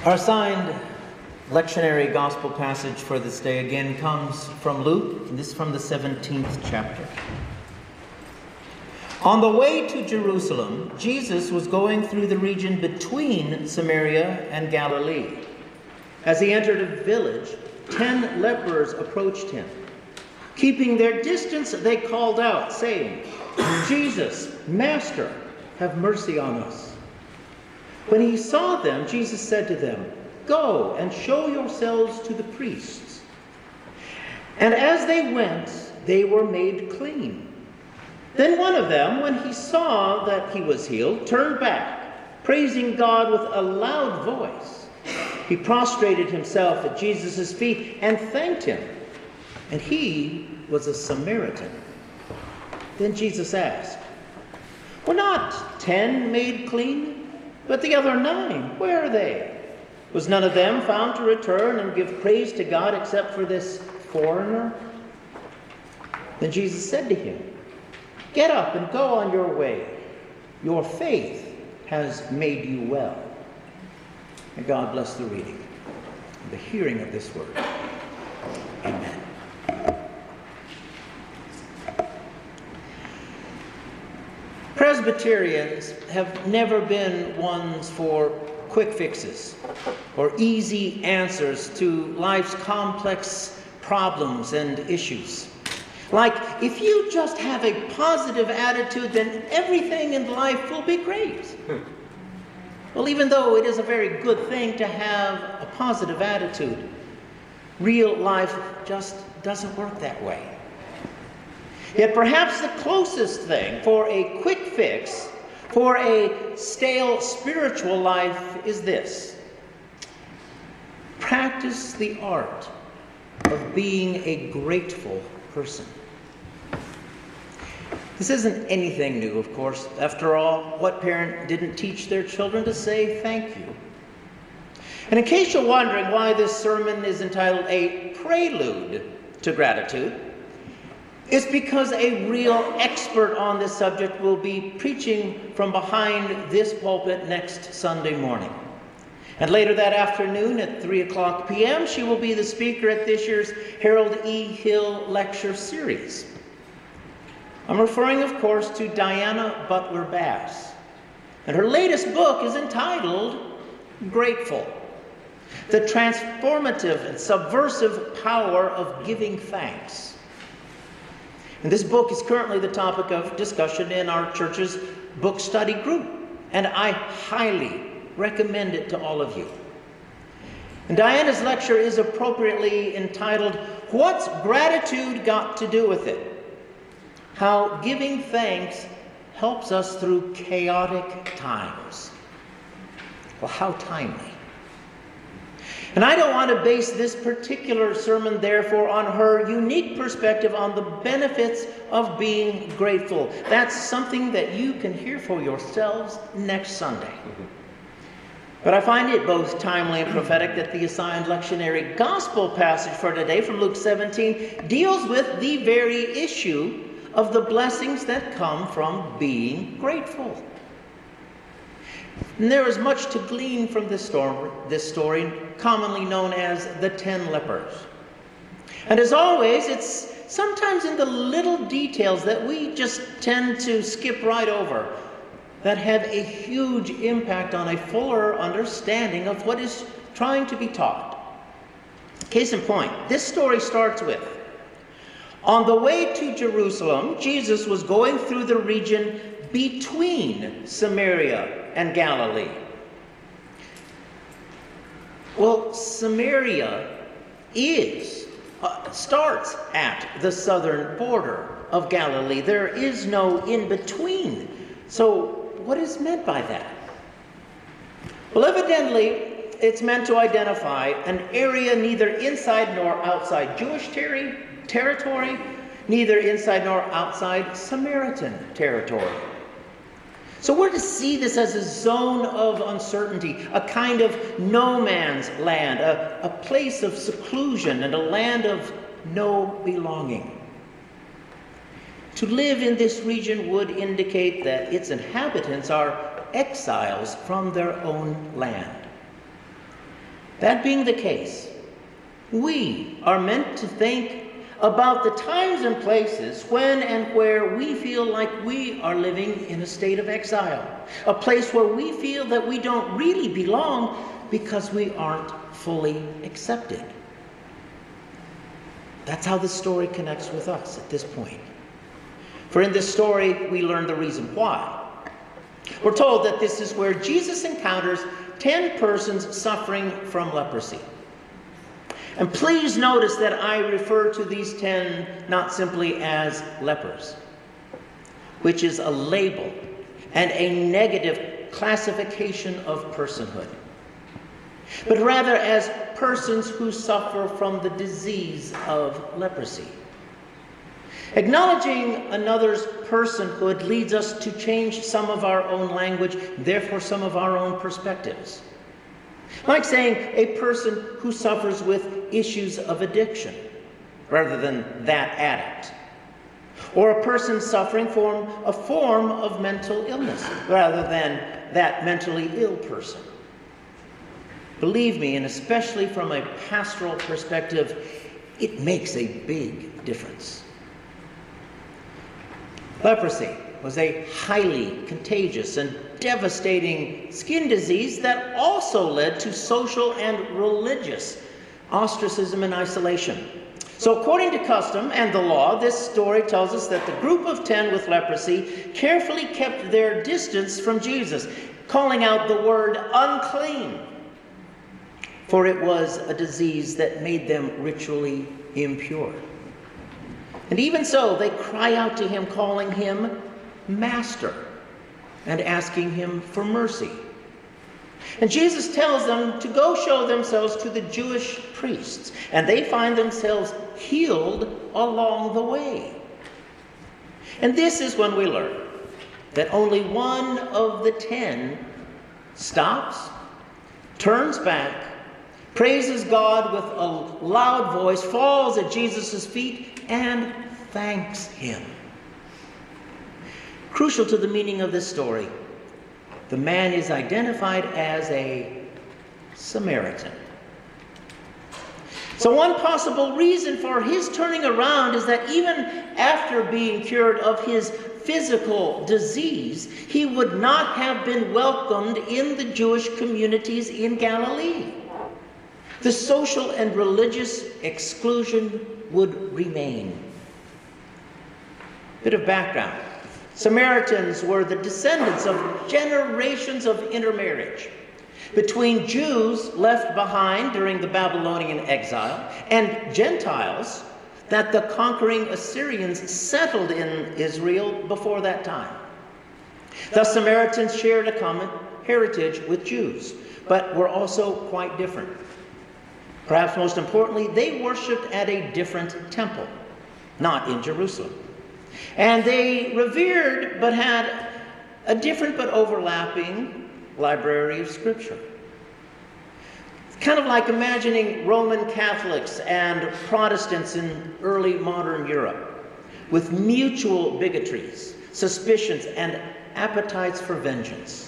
Our assigned lectionary gospel passage for this day again comes from Luke, and this is from the 17th chapter. On the way to Jerusalem, Jesus was going through the region between Samaria and Galilee. As he entered a village, 10 lepers approached him. Keeping their distance, they called out, saying, "Jesus, Master, have mercy on us." When he saw them, Jesus said to them, "Go and show yourselves to the priests." And as they went, they were made clean. Then one of them, when he saw that he was healed, turned back, praising God with a loud voice. He prostrated himself at Jesus' feet and thanked him. And he was a Samaritan. Then Jesus asked, "Were not 10 made clean? But the other 9, where are they? Was none of them found to return and give praise to God except for this foreigner?" Then Jesus said to him, "Get up and go on your way. Your faith has made you well." May God bless the reading and the hearing of this word. Amen. Presbyterians have never been ones for quick fixes or easy answers to life's complex problems and issues. Like, if you just have a positive attitude, then everything in life will be great. Well, even though it is a very good thing to have a positive attitude, real life just doesn't work that way. Yet perhaps the closest thing for a quick fix, for a stale spiritual life, is this: practice the art of being a grateful person. This isn't anything new, of course. After all, what parent didn't teach their children to say thank you? And in case you're wondering why this sermon is entitled A Prelude to Gratitude, it's because a real expert on this subject will be preaching from behind this pulpit next Sunday morning. And later that afternoon at 3:00 p.m., she will be the speaker at this year's Harold E. Hill Lecture Series. I'm referring, of course, to Diana Butler Bass. And her latest book is entitled Grateful: The Transformative and Subversive Power of Giving Thanks. And this book is currently the topic of discussion in our church's book study group, and I highly recommend it to all of you. And Diana's lecture is appropriately entitled, "What's Gratitude Got to Do with It? How Giving Thanks Helps Us Through Chaotic Times." Well, how timely. And I don't want to base this particular sermon, therefore, on her unique perspective on the benefits of being grateful. That's something that you can hear for yourselves next Sunday. But I find it both timely and prophetic that the assigned lectionary gospel passage for today from Luke 17 deals with the very issue of the blessings that come from being grateful. And there is much to glean from this story, commonly known as the 10 lepers. And as always, it's sometimes in the little details that we just tend to skip right over that have a huge impact on a fuller understanding of what is trying to be taught. Case in point, this story starts with, on the way to Jerusalem, Jesus was going through the region between Samaria and Galilee. Well, Samaria starts at the southern border of Galilee. There is no in-between. So what is meant by that? Well, evidently, it's meant to identify an area neither inside nor outside Jewish territory, neither inside nor outside Samaritan territory. So we're to see this as a zone of uncertainty, a kind of no man's land, a place of seclusion and a land of no belonging. To live in this region would indicate that its inhabitants are exiles from their own land. That being the case, we are meant to think about the times and places when and where we feel like we are living in a state of exile, a place where we feel that we don't really belong because we aren't fully accepted. That's how the story connects with us at this point. For in this story, we learn the reason why. We're told that this is where Jesus encounters 10 persons suffering from leprosy. And please notice that I refer to these 10 not simply as lepers, which is a label and a negative classification of personhood, but rather as persons who suffer from the disease of leprosy. Acknowledging another's personhood leads us to change some of our own language, therefore some of our own perspectives. Like saying a person who suffers with issues of addiction, rather than that addict. Or a person suffering from a form of mental illness, rather than that mentally ill person. Believe me, and especially from a pastoral perspective, it makes a big difference. Leprosy was a highly contagious and devastating skin disease that also led to social and religious ostracism and isolation. So according to custom and the law, this story tells us that the group of 10 with leprosy carefully kept their distance from Jesus, calling out the word unclean, for it was a disease that made them ritually impure. And even so, they cry out to him, calling him Master, and asking him for mercy. And Jesus tells them to go show themselves to the Jewish priests, and they find themselves healed along the way. And this is when we learn that only one of the 10 stops, turns back, praises God with a loud voice, falls at Jesus' feet, and thanks him. Crucial to the meaning of this story, the man is identified as a Samaritan. So one possible reason for his turning around is that even after being cured of his physical disease, he would not have been welcomed in the Jewish communities in Galilee. The social and religious exclusion would remain. Bit of background. Samaritans were the descendants of generations of intermarriage between Jews left behind during the Babylonian exile and Gentiles that the conquering Assyrians settled in Israel before that time. The Samaritans shared a common heritage with Jews, but were also quite different. Perhaps most importantly, they worshipped at a different temple, not in Jerusalem. And they revered but had a different but overlapping library of Scripture. It's kind of like imagining Roman Catholics and Protestants in early modern Europe with mutual bigotries, suspicions, and appetites for vengeance.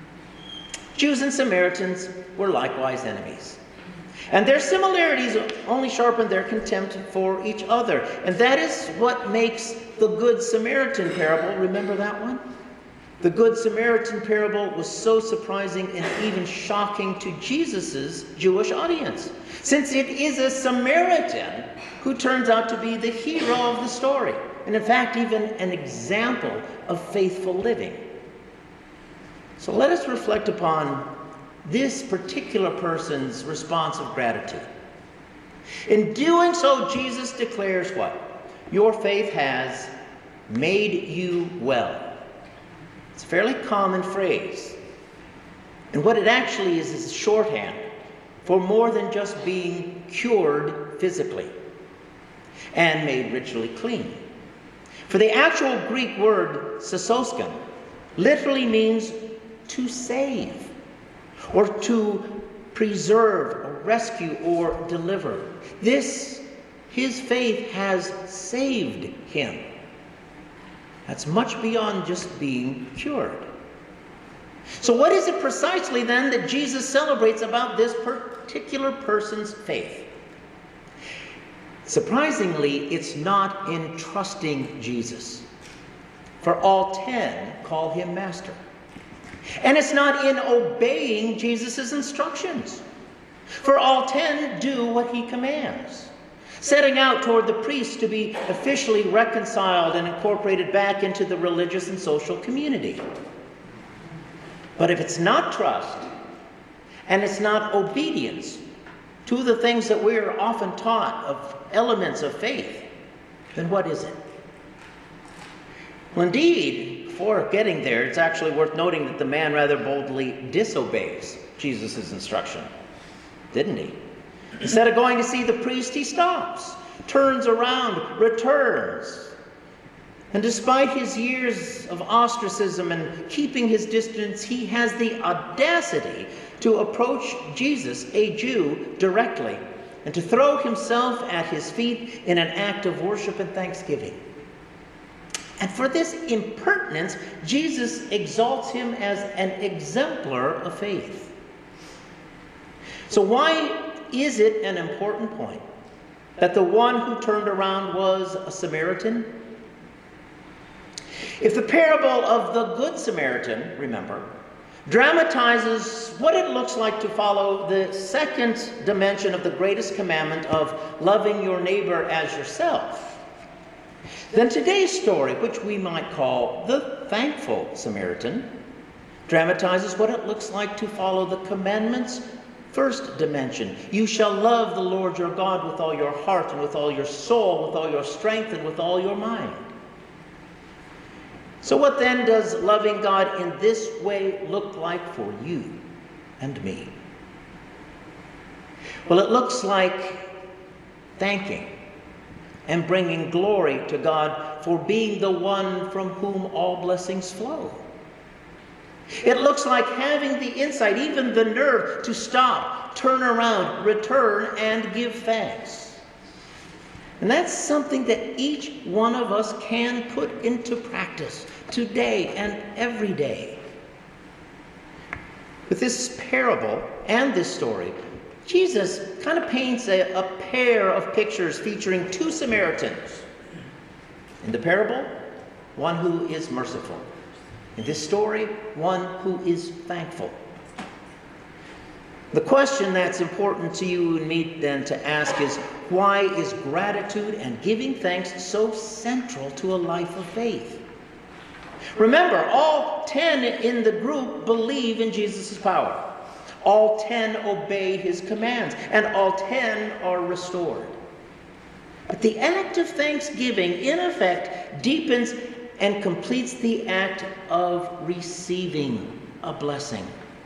Jews and Samaritans were likewise enemies. And their similarities only sharpened their contempt for each other. And that is what makes the Good Samaritan parable, remember that one? The Good Samaritan parable was so surprising and even shocking to Jesus' Jewish audience, since it is a Samaritan who turns out to be the hero of the story, and in fact even an example of faithful living. So let us reflect upon this particular person's response of gratitude. In doing so, Jesus declares what? Your faith has made you well. It's a fairly common phrase. And what it actually is shorthand for more than just being cured physically and made ritually clean. For the actual Greek word sososkan literally means to save, or to preserve, or rescue, or deliver. His faith has saved him. That's much beyond just being cured. So what is it precisely then that Jesus celebrates about this particular person's faith? Surprisingly, it's not in trusting Jesus, for all 10 call him master. And it's not in obeying Jesus' instructions, for all 10 do what he commands, setting out toward the priest to be officially reconciled and incorporated back into the religious and social community. But if it's not trust, and it's not obedience to the things that we are often taught of elements of faith, then what is it? Well, indeed, before getting there, it's actually worth noting that the man rather boldly disobeys Jesus' instruction, didn't he? Instead of going to see the priest, he stops, turns around, returns. And despite his years of ostracism and keeping his distance, he has the audacity to approach Jesus, a Jew, directly, and to throw himself at his feet in an act of worship and thanksgiving. And for this impertinence, Jesus exalts him as an exemplar of faith. So why is it an important point that the one who turned around was a Samaritan? If the parable of the Good Samaritan, remember, dramatizes what it looks like to follow the second dimension of the greatest commandment of loving your neighbor as yourself, then today's story, which we might call the Thankful Samaritan, dramatizes what it looks like to follow the commandment's first dimension. You shall love the Lord your God with all your heart and with all your soul, with all your strength and with all your mind. So what then does loving God in this way look like for you and me? Well, it looks like thanking and bringing glory to God for being the one from whom all blessings flow. It looks like having the insight, even the nerve, to stop, turn around, return, and give thanks. And that's something that each one of us can put into practice today and every day. With this parable and this story, Jesus kind of paints a pair of pictures featuring two Samaritans. In the parable, one who is merciful. In this story, one who is thankful. The question that's important to you and me then to ask is, why is gratitude and giving thanks so central to a life of faith? Remember, all 10 in the group believe in Jesus' power. All 10 obey his commands, and all 10 are restored. But the act of thanksgiving, in effect, deepens and completes the act of receiving a blessing.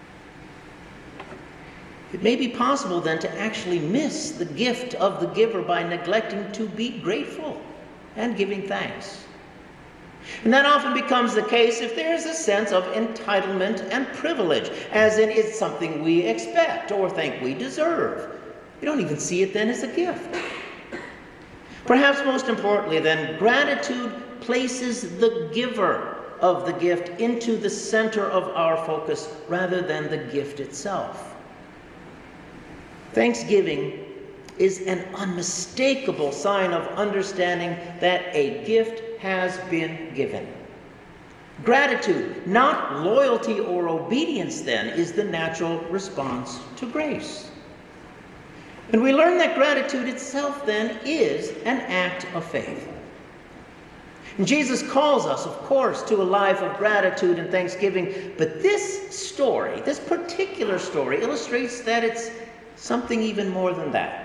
It may be possible then to actually miss the gift of the giver by neglecting to be grateful and giving thanks. And that often becomes the case if there is a sense of entitlement and privilege, as in it's something we expect or think we deserve. We don't even see it then as a gift. Perhaps most importantly then, gratitude places the giver of the gift into the center of our focus rather than the gift itself. Thanksgiving is an unmistakable sign of understanding that a gift has been given. Gratitude, not loyalty or obedience then, is the natural response to grace. And we learn that gratitude itself then is an act of faith. And Jesus calls us, of course, to a life of gratitude and thanksgiving, but this story, this particular story, illustrates that it's something even more than that.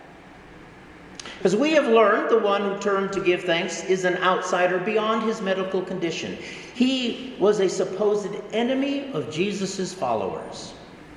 As we have learned, the one who turned to give thanks is an outsider beyond his medical condition. He was a supposed enemy of Jesus' followers.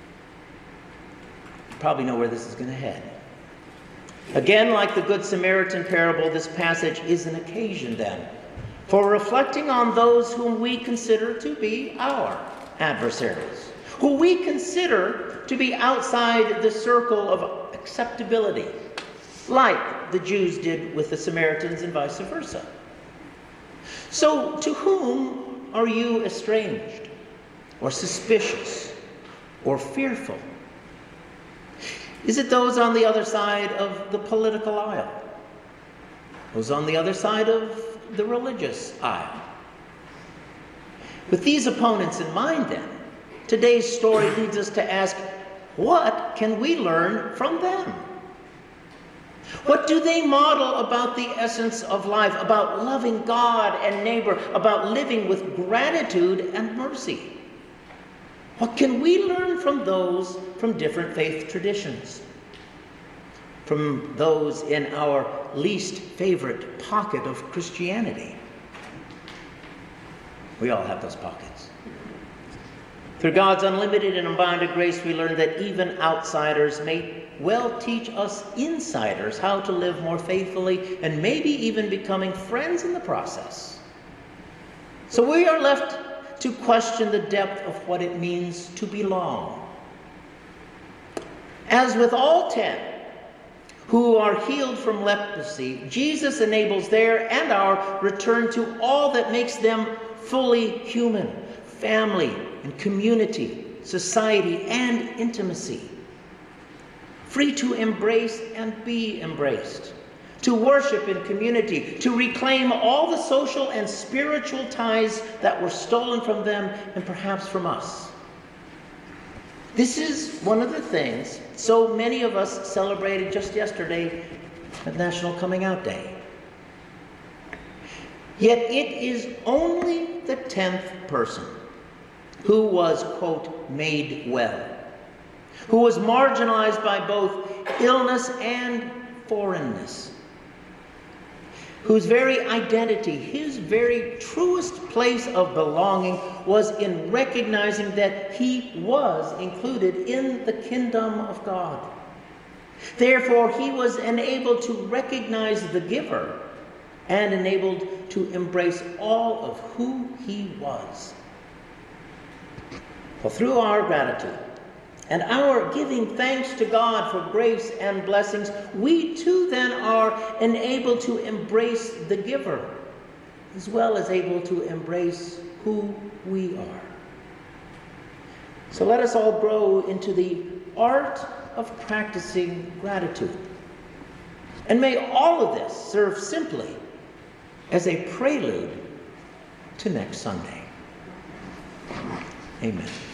You probably know where this is going to head. Again, like the Good Samaritan parable, this passage is an occasion then for reflecting on those whom we consider to be our adversaries, who we consider to be outside the circle of acceptability, like the Jews did with the Samaritans and vice versa. So, to whom are you estranged? or suspicious or fearful? Is it those on the other side of the political aisle? Those on the other side of the religious aisle? With these opponents in mind, then, today's story leads us to ask, what can we learn from them? What do they model about the essence of life, about loving God and neighbor, about living with gratitude and mercy? What can we learn from those from different faith traditions? From those in our least favorite pocket of Christianity? We all have those pockets. Through God's unlimited and unbounded grace, we learn that even outsiders may well teach us insiders how to live more faithfully, and maybe even becoming friends in the process. So we are left to question the depth of what it means to belong. As with all 10 who are healed from leprosy, Jesus enables their and our return to all that makes them fully human: family and community, society and intimacy. Free to embrace and be embraced, to worship in community, to reclaim all the social and spiritual ties that were stolen from them and perhaps from us. This is one of the things so many of us celebrated just yesterday at National Coming Out Day. Yet it is only the 10th person who was, quote, made well, who was marginalized by both illness and foreignness, whose very identity, his very truest place of belonging, was in recognizing that he was included in the kingdom of God. Therefore, he was enabled to recognize the giver and enabled to embrace all of who he was. Well, through our gratitude and our giving thanks to God for grace and blessings, we too then are enabled to embrace the giver, as well as able to embrace who we are. So let us all grow into the art of practicing gratitude. And may all of this serve simply as a prelude to next Sunday. Amen.